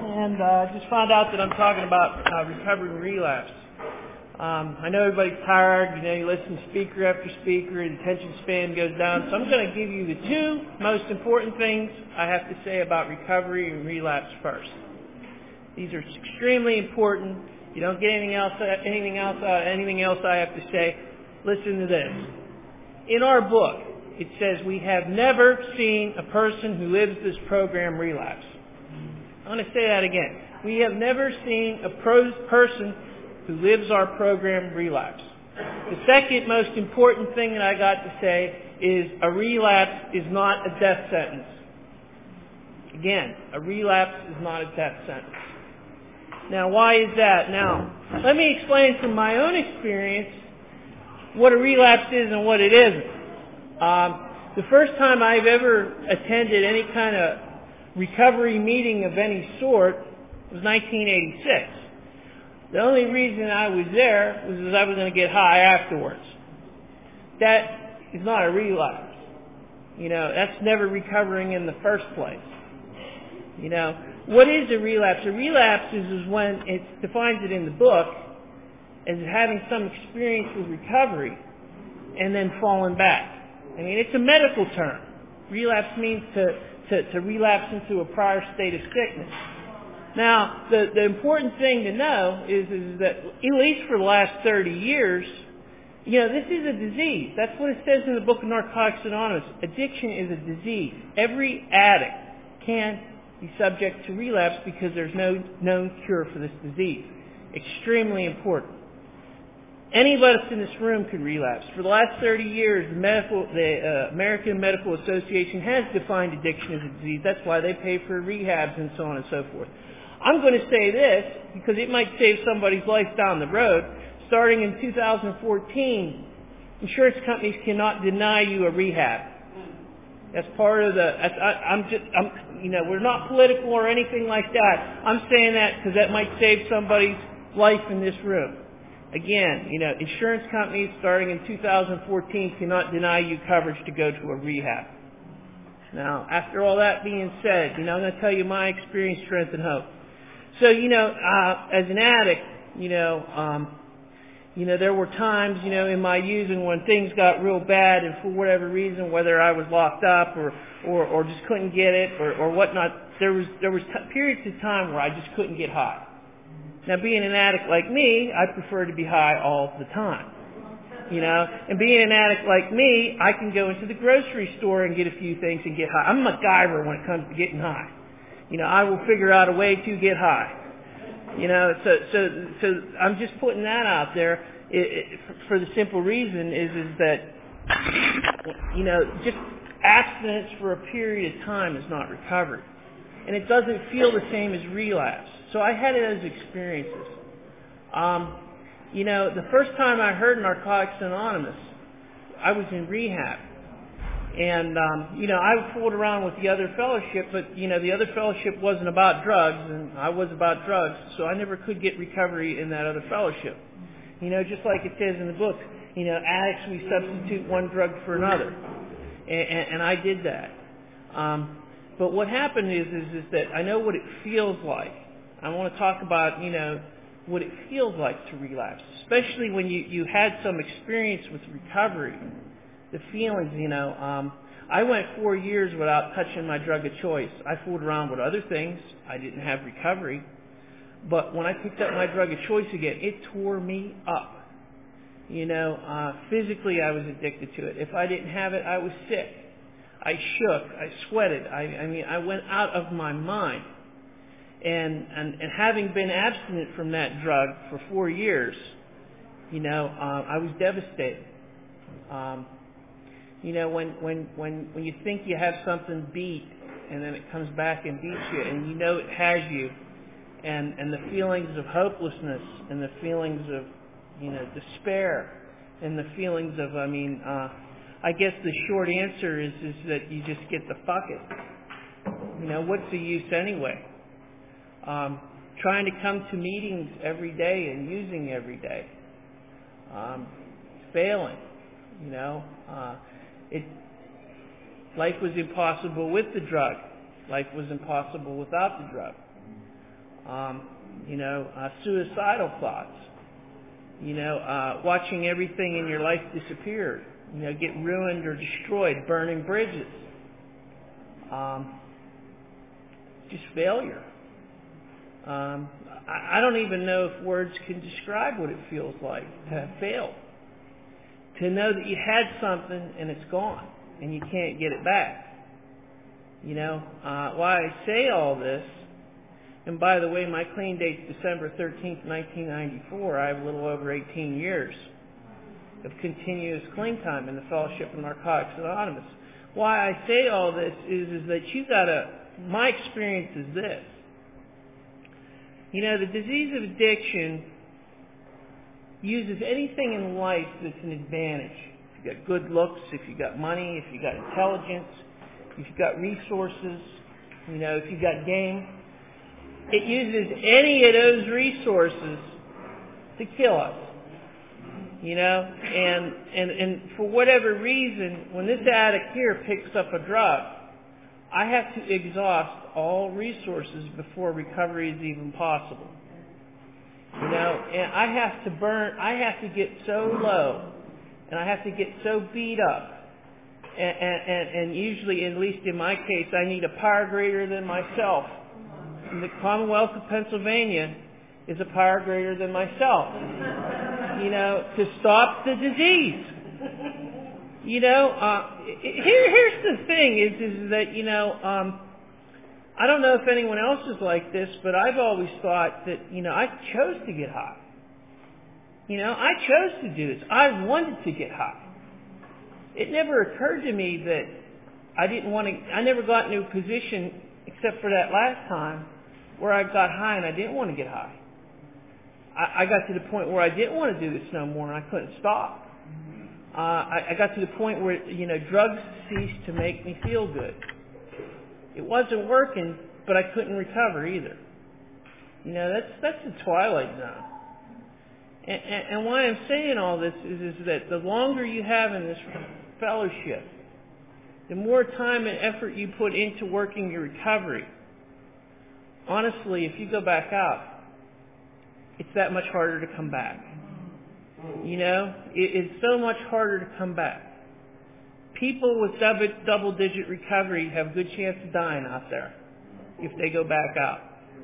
and just found out that I'm talking about recovery and relapse. I know everybody's tired. You know, you listen to speaker after speaker, the attention span goes down. So I'm going to give you the two most important things I have to say about recovery and relapse first. These are extremely important. You don't get anything else I have to say. Listen to this. In our book, it says we have never seen a person who lives this program relapse. I want to say that again. We have never seen a person who lives our program relapse. The second most important thing that I got to say is a relapse is not a death sentence. Again, a relapse is not a death sentence. Now, why is that? Now, let me explain from my own experience what a relapse is and what it isn't. The first time I've ever attended any kind of recovery meeting of any sort was 1986. The only reason I was there was because I was going to get high afterwards. That is not a relapse. You know, that's never recovering in the first place. You know, what is a relapse? A relapse is when it defines it in the book as having some experience with recovery and then falling back. I mean, it's a medical term. Relapse means to relapse into a prior state of sickness. Now, the important thing to know is that, at least for the last 30 years, you know, this is a disease. That's what it says in the book of Narcotics Anonymous. Addiction is a disease. Every addict can be subject to relapse because there's no known cure for this disease. Extremely important. Any of us in this room could relapse. For the last 30 years, the American Medical Association has defined addiction as a disease. That's why they pay for rehabs and so on and so forth. I'm going to say this because it might save somebody's life down the road. Starting in 2014, insurance companies cannot deny you a rehab. That's part of we're not political or anything like that. I'm saying that because that might save somebody's life in this room. Again, you know, insurance companies starting in 2014 cannot deny you coverage to go to a rehab. Now, after all that being said, you know, I'm going to tell you my experience, strength, and hope. So, you know, as an addict, there were times, you know, in my using when things got real bad, and for whatever reason, whether I was locked up or just couldn't get it or whatnot, there was periods of time where I just couldn't get high. Now, being an addict like me, I prefer to be high all the time. You know, and being an addict like me, I can go into the grocery store and get a few things and get high. I'm a MacGyver when it comes to getting high. You know, I will figure out a way to get high. You know, so I'm just putting that out there for the simple reason is that, you know, just abstinence for a period of time is not recovery. And it doesn't feel the same as relapse. So I had those experiences. You know, the first time I heard Narcotics Anonymous, I was in rehab. And, you know, I fooled around with the other fellowship, but, you know, the other fellowship wasn't about drugs, and I was about drugs, so I never could get recovery in that other fellowship. You know, just like it says in the book, you know, addicts, we substitute one drug for another. And I did that. But what happened is that I know what it feels like. I want to talk about, you know, what it feels like to relapse, especially when you had some experience with recovery. The feelings, you know, I went 4 years without touching my drug of choice. I fooled around with other things. I didn't have recovery. But when I picked up my drug of choice again, it tore me up. You know, physically I was addicted to it. If I didn't have it, I was sick. I shook. I sweated. I mean, I went out of my mind. And having been abstinent from that drug for 4 years, you know, I was devastated. You know, when you think you have something beat, and then it comes back and beats you, and you know it has you, and the feelings of hopelessness, and the feelings of, you know, despair, and the feelings of, I guess the short answer is that you just get the fuck it. You know, what's the use anyway? Trying to come to meetings every day and using every day. Failing, you know. Life was impossible with the drug. Life was impossible without the drug. Suicidal thoughts, watching everything in your life disappear, get ruined or destroyed, burning bridges, just failure. I don't even know if words can describe what it feels like to have failed. To know that you had something and it's gone and you can't get it back. Why I say all this, and by the way, my clean date's December 13th, 1994. I have a little over 18 years of continuous clean time in the Fellowship of Narcotics Anonymous. Why I say all this is that my experience is this. The disease of addiction uses anything in life that's an advantage. If you've got good looks, if you've got money, if you've got intelligence, if you've got resources, if you've got game, it uses any of those resources to kill us. And for whatever reason, when this addict here picks up a drug, I have to exhaust all resources before recovery is even possible. And I have to get so low, and I have to get so beat up, and usually, at least in my case, I need a power greater than myself. And the Commonwealth of Pennsylvania is a power greater than myself, to stop the disease. Here's the thing is that, I don't know if anyone else is like this, but I've always thought that, I chose to get high. I chose to do this. I wanted to get high. It never occurred to me that I never got into a position, except for that last time, where I got high and I didn't want to get high. I got to the point where I didn't want to do this no more and I couldn't stop. I got to the point where, drugs ceased to make me feel good. It wasn't working, but I couldn't recover either. That's the twilight zone. And why I'm saying all this is that the longer you have in this fellowship, the more time and effort you put into working your recovery, honestly, if you go back out, it's that much harder to come back. It's so much harder to come back. People with double-digit recovery have a good chance of dying out there if they go back out.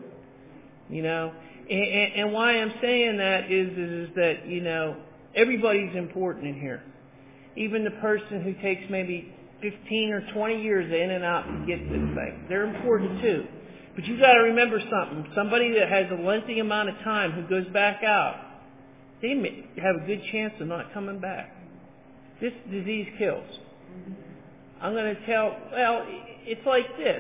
And why I'm saying that is that, everybody's important in here. Even the person who takes maybe 15 or 20 years in and out to get this thing. They're important too. But you got to remember something. Somebody that has a lengthy amount of time who goes back out, they may have a good chance of not coming back. This disease kills. I'm going to it's like this.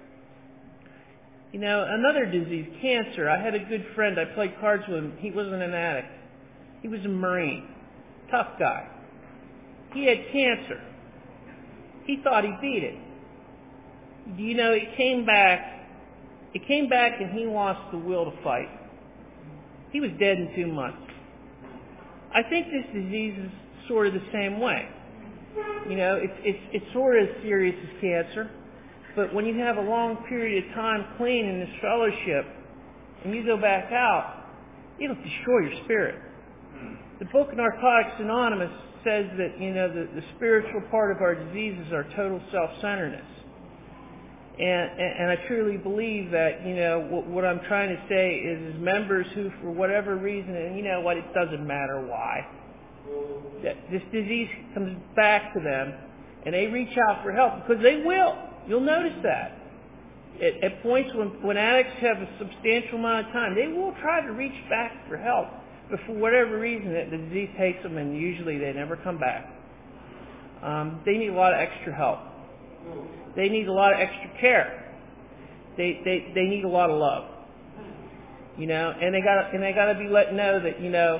Another disease, cancer. I had a good friend. I played cards with him. He wasn't an addict. He was a Marine. Tough guy. He had cancer. He thought he beat it. It came back. It came back and he lost the will to fight. He was dead in 2 months. I think this disease is sort of the same way. It's sort of as serious as cancer, but when you have a long period of time clean in this fellowship and you go back out, it'll destroy your spirit. The book Narcotics Anonymous says that, the spiritual part of our disease is our total self-centeredness. And I truly believe that, what I'm trying to say is members who, for whatever reason, and it doesn't matter why, that this disease comes back to them and they reach out for help, because they will. You'll notice that. At points when addicts have a substantial amount of time, they will try to reach back for help, but for whatever reason, the disease takes them and usually they never come back. They need a lot of extra help. They need a lot of extra care. They need a lot of love. And they gotta be let know that,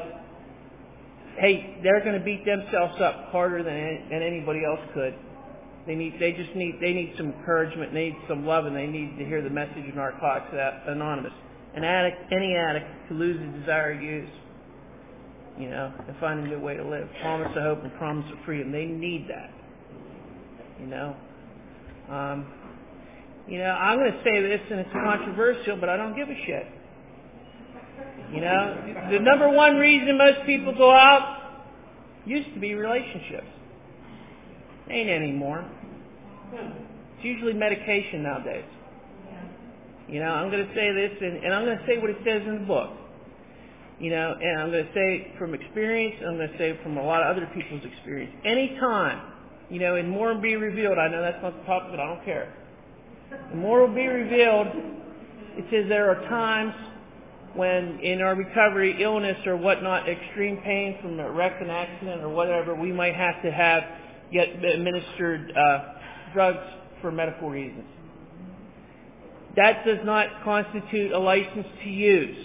hey, they're going to beat themselves up harder than anybody else could. They need some encouragement, they need some love, and they need to hear the message of Narcotics Anonymous. Any addict to lose the desire to use, and find a new way to live. Promise of hope and promise of freedom. They need that. I'm going to say this, and it's controversial, but I don't give a shit. You know, the number one reason most people go out used to be relationships. Ain't anymore. It's usually medication nowadays. You know, I'm going to say this, and I'm going to say what it says in the book. You know, and I'm going to say from experience, I'm going to say from a lot of other people's experience. Anytime, you know, and more will be revealed. I know that's not the topic, but I don't care. The more will be revealed. It says there are times when in our recovery, illness or whatnot, extreme pain from a wreck, an accident or whatever, we might have to have get administered drugs for medical reasons. That does not constitute a license to use.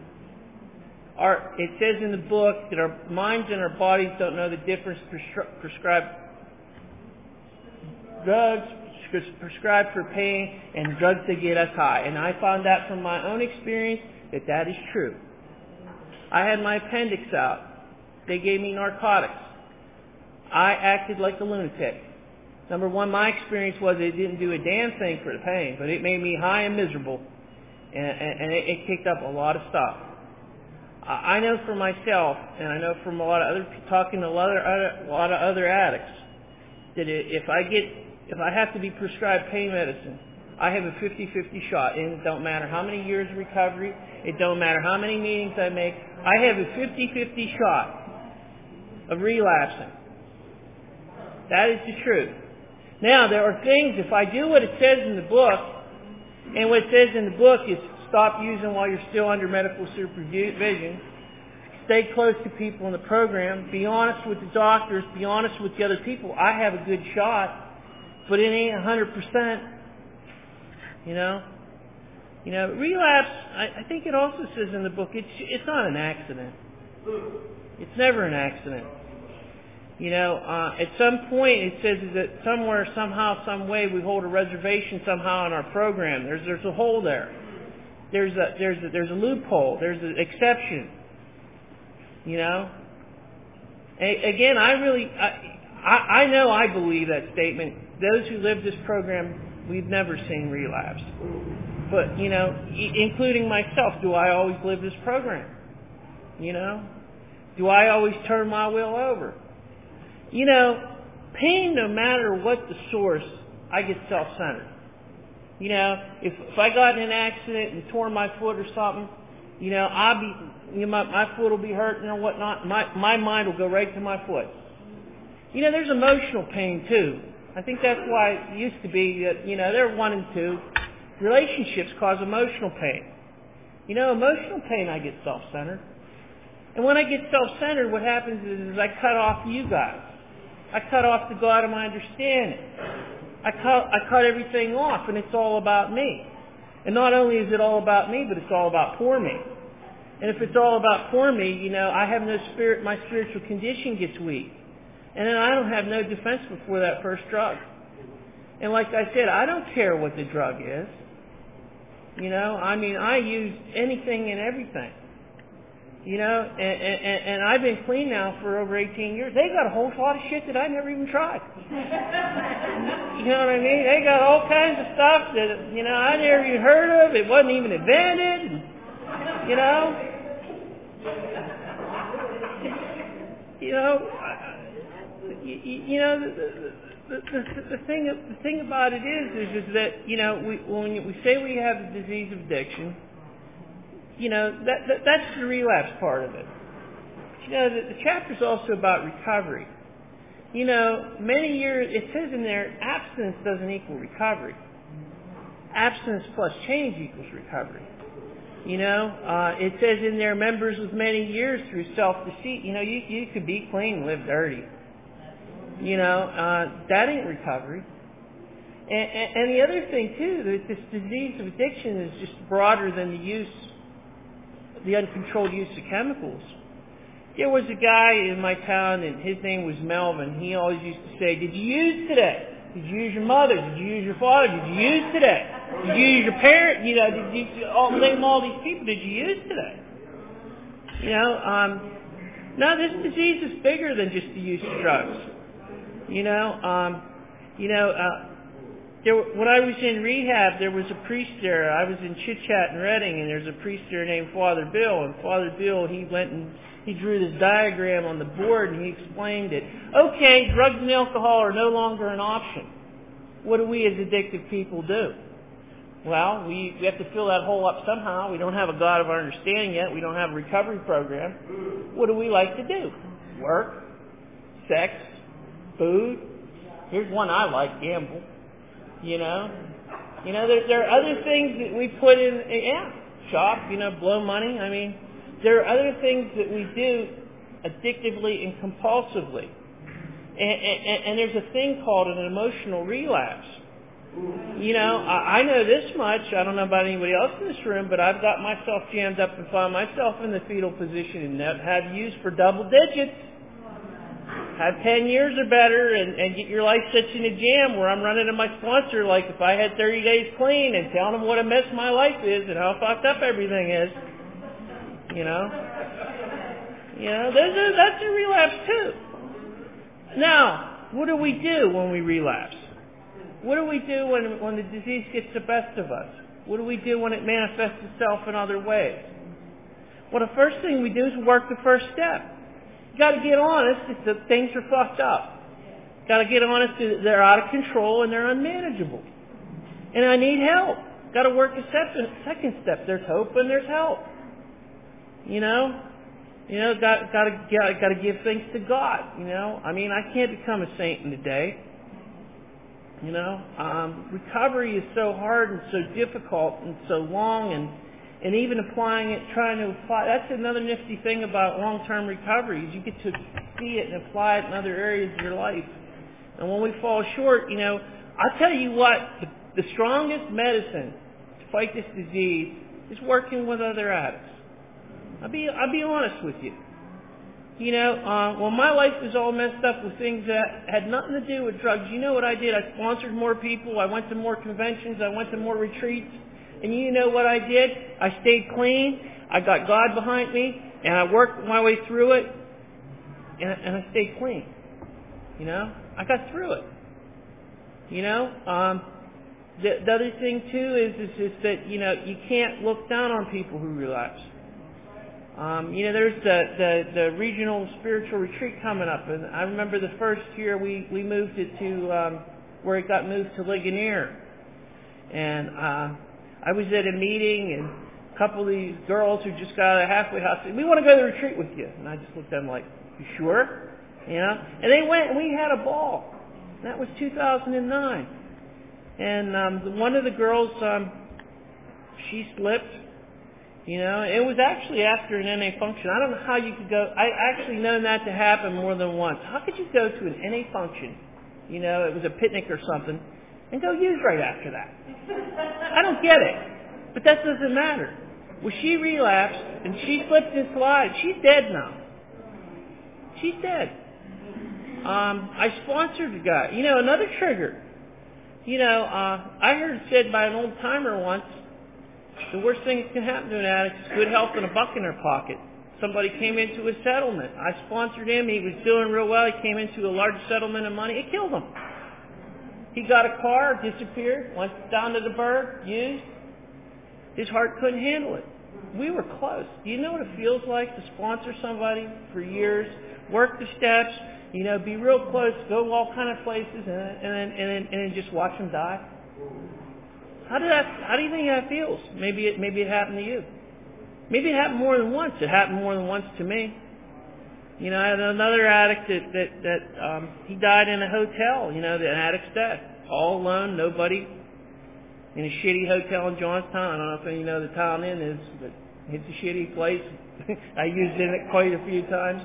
It says in the book that our minds and our bodies don't know the difference. Prescribed drugs prescribed for pain and drugs that get us high. And I found out from my own experience that is true. I had my appendix out. They gave me narcotics. I acted like a lunatic. Number one, my experience was it didn't do a damn thing for the pain, but it made me high and miserable, and it kicked up a lot of stuff. I know for myself, and I know from a lot of other talking to a lot of other addicts, that if I have to be prescribed pain medicine, I have a 50-50 shot. And it don't matter how many years of recovery, it don't matter how many meetings I make, I have a 50-50 shot of relapsing. That is the truth. Now, there are things, if I do what it says in the book, and what it says in the book is stop using while you're still under medical supervision, stay close to people in the program, be honest with the doctors, be honest with the other people. I have a good shot, but it ain't 100%. You know, relapse, I think it also says in the book, it's not an accident. It's never an accident. You know, at some point it says that somewhere, somehow, some way we hold a reservation somehow in our program. There's a hole there. There's a loophole. There's an exception. You know. Again, I know I believe that statement. Those who live this program, we've never seen relapse. But, you know, including myself, do I always live this program? You know? Do I always turn my will over? You know, pain, no matter what the source, I get self-centered. You know, if I got in an accident and tore my foot or something, you know, my foot will be hurting or whatnot. My mind will go right to my foot. You know, there's emotional pain too. I think that's why it used to be that, you know, they're 1 and 2. Relationships cause emotional pain. You know, emotional pain, I get self-centered. And when I get self-centered, what happens is I cut off you guys. I cut off the God of my understanding. I cut everything off, and it's all about me. And not only is it all about me, but it's all about poor me. And if it's all about poor me, you know, I have no spirit, my spiritual condition gets weak. And then I don't have no defense before that first drug. And like I said, I don't care what the drug is. You know, I mean, I use anything and everything. You know, and I've been clean now for over 18 years. They got a whole lot of shit that I never even tried. You know what I mean? They got all kinds of stuff that, you know, I never even heard of. It wasn't even invented. You know? The thing about it is that, you know, when we say we have the disease of addiction, you know, that's the relapse part of it. You know, the chapter's also about recovery. You know, many years, it says in there, abstinence doesn't equal recovery. Abstinence plus change equals recovery. You know, it says in there, members with many years through self-deceit. You know, you could be clean and live dirty. You know, that ain't recovery. And the other thing, too, that this disease of addiction is just broader than the uncontrolled use of chemicals. There was a guy in my town, and his name was Melvin. He always used to say, "Did you use today? Did you use your mother? Did you use your father? Did you use today? Did you use your parent? You know, did you name all these people? Did you use today?" You know, now this disease is bigger than just the use of drugs. When I was in rehab, there was a priest there. I was in Chit Chat in Reading, and there's a priest there named Father Bill. And Father Bill, he went and he drew this diagram on the board, and he explained it. Okay, drugs and alcohol are no longer an option. What do we as addicted people do? Well, we have to fill that hole up somehow. We don't have a God of our understanding yet. We don't have a recovery program. What do we like to do? Work, sex, food. Here's one I like, gamble. There are other things that we put in, shop, blow money. I mean, there are other things that we do addictively and compulsively. And there's a thing called an emotional relapse. I know this much. I don't know about anybody else in this room, but I've got myself jammed up and find myself in the fetal position and have used for double digits. Have 10 years or better and get your life such in a jam where I'm running to my sponsor like if I had 30 days clean and telling them what a mess my life is and how fucked up everything is. That's a relapse too. Now, what do we do when we relapse? What do we do when the disease gets the best of us? What do we do when it manifests itself in other ways? Well, the first thing we do is work the first step. You got to get honest that things are fucked up. Got to get honest that they're out of control and they're unmanageable. And I need help. Got to work the second step. There's hope and there's help. Got to give things to God. I mean, I can't become a saint in a day. Recovery is so hard and so difficult and so long and even applying it, trying to apply, that's another nifty thing about long-term recovery is you get to see it and apply it in other areas of your life. And when we fall short, I'll tell you what, the strongest medicine to fight this disease is working with other addicts. I'll be honest with you. When my life was all messed up with things that had nothing to do with drugs, you know what I did? I sponsored more people. I went to more conventions. I went to more retreats. And you know what I did? I stayed clean. I got God behind me. And I worked my way through it. And I stayed clean. I got through it. The other thing too is that, you can't look down on people who relapse. There's the regional spiritual retreat coming up, and I remember the first year we moved it to where it got moved to Ligonier, and I was at a meeting, and a couple of these girls who just got out of the halfway house said, "We want to go to the retreat with you," and I just looked at them like, "You sure?" And they went, and we had a ball. And that was 2009, and one of the girls, she slipped. It was actually after an NA function. I don't know how you could go. I actually known that to happen more than once. How could you go to an NA function? It was a picnic or something, and go use right after that. I don't get it. But that doesn't matter. Well, she relapsed, and she slipped and slid. She's dead now. She's dead. I sponsored the guy. Another trigger. I heard it said by an old timer once, the worst thing that can happen to an addict is good health and a buck in their pocket. Somebody came into a settlement. I sponsored him. He was doing real well. He came into a large settlement of money. It killed him. He got a car, disappeared, went down to the Burg, used. His heart couldn't handle it. We were close. Do you know what it feels like to sponsor somebody for years, work the steps, be real close, go all kind of places, and then just watch them die? How do you think that feels? Maybe it happened to you. Maybe it happened more than once. It happened more than once to me. I had another addict that he died in a hotel. An addict's death, all alone, nobody, in a shitty hotel in Johnstown. I don't know if you know the town in is, but it's a shitty place. I used it quite a few times.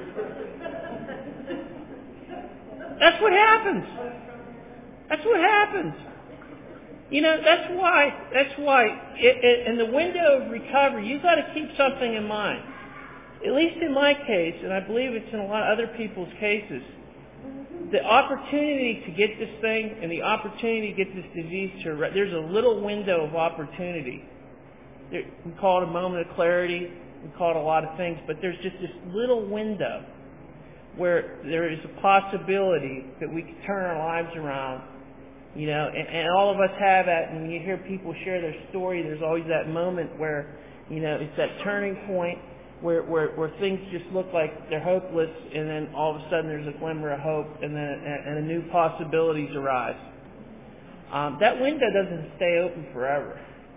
That's what happens. That's what happens. That's why in the window of recovery, you've got to keep something in mind. At least in my case, and I believe it's in a lot of other people's cases, the opportunity to get this thing and the opportunity to get this disease there's a little window of opportunity. We call it a moment of clarity. We call it a lot of things, but there's just this little window where there is a possibility that we can turn our lives around And all of us have that. And when you hear people share their story, there's always that moment where, it's that turning point where things just look like they're hopeless, and then all of a sudden there's a glimmer of hope, and a new possibilities arise. That window doesn't stay open forever.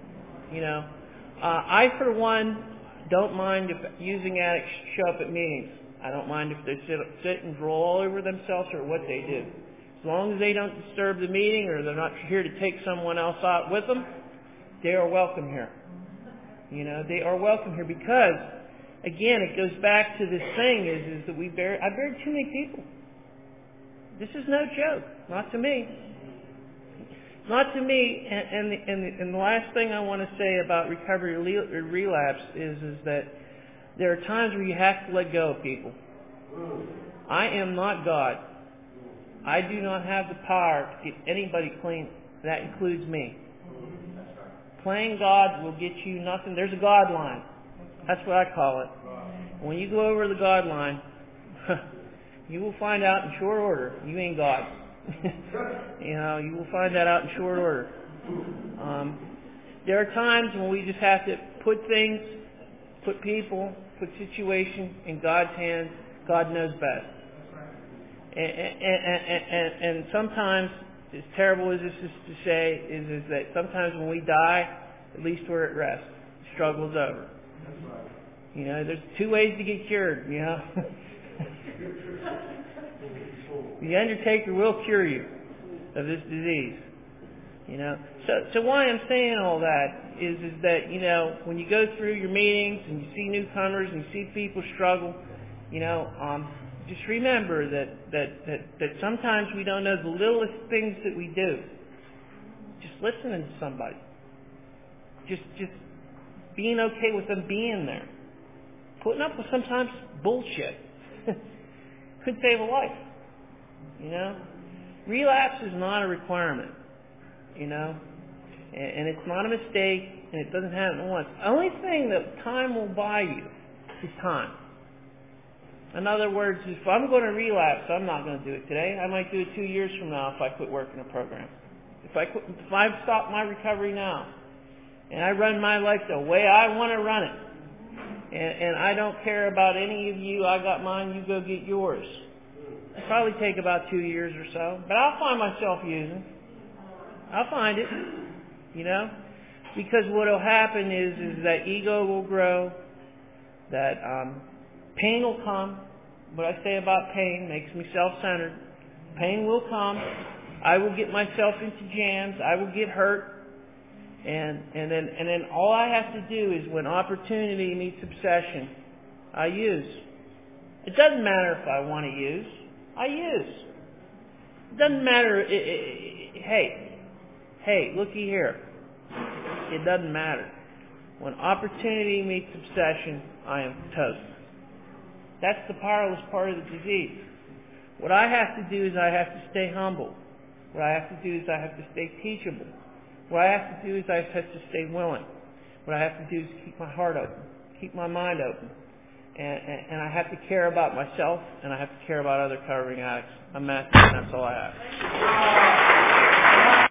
I, for one, don't mind if using addicts show up at meetings. I don't mind if they sit and drool all over themselves or what they do. As long as they don't disturb the meeting or they're not here to take someone else out with them, they are welcome here. They are welcome here because, again, it goes back to this thing is that I buried too many people. This is no joke. Not to me. Not to me. And the last thing I want to say about recovery or relapse is that there are times where you have to let go of people. I am not God. I do not have the power to get anybody clean. That includes me. Playing God will get you nothing. There's a God line. That's what I call it. When you go over the God line, you will find out in short order you ain't God. You will find that out in short order. There are times when we just have to put things, put people, put situation in God's hands. God knows best. And sometimes, as terrible as this is to say, is that sometimes when we die, at least we're at rest. The struggle's over. There's two ways to get cured, The undertaker will cure you of this disease. So why I'm saying all that is that, when you go through your meetings and you see newcomers and you see people struggle, just remember that sometimes we don't know the littlest things that we do. Just listening to somebody. Just being okay with them being there. Putting up with sometimes bullshit. Could save a life. Relapse is not a requirement. And it's not a mistake, and it doesn't happen once. The only thing that time will buy you is time. In other words, if I'm going to relapse, I'm not going to do it today. I might do it 2 years from now if I quit working a program. If I stop my recovery now, and I run my life the way I want to run it, and I don't care about any of you, I got mine, you go get yours. It'll probably take about 2 years or so, but I'll find myself using. I'll find it, because what will happen is that ego will grow, that pain will come. What I say about pain makes me self-centered. Pain will come. I will get myself into jams. I will get hurt. And then all I have to do is when opportunity meets obsession, I use. It doesn't matter if I want to use. I use. It doesn't matter. Hey, looky here. It doesn't matter. When opportunity meets obsession, I am toast. That's the powerless part of the disease. What I have to do is I have to stay humble. What I have to do is I have to stay teachable. What I have to do is I have to stay willing. What I have to do is keep my heart open, keep my mind open. And I have to care about myself, and I have to care about other recovering addicts. I'm Matthew, and that's all I have.